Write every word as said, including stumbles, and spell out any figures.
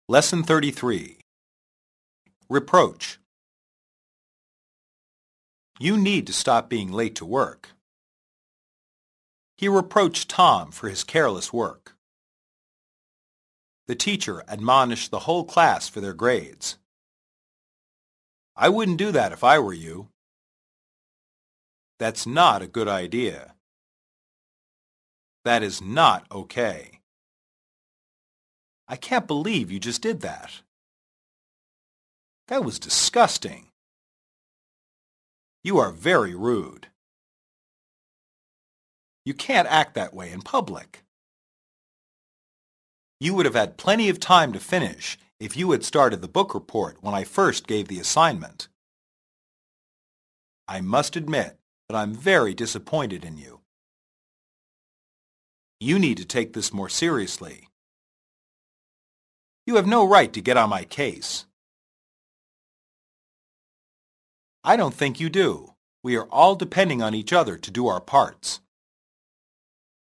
Lesson thirty-three. Reproach. You need to stop being late to work. He reproached Tom for his careless work. The teacher admonished the whole class for their grades. I wouldn't do that if I were you. That's not a good idea. That is not okay. I can't believe you just did that. That was disgusting. You are very rude. You can't act that way in public. You would have had plenty of time to finish if you had started the book report when I first gave the assignment. I must admit that I'm very disappointed in you. You need to take this more seriously. You have no right to get on my case. I don't think you do. We are all depending on each other to do our parts.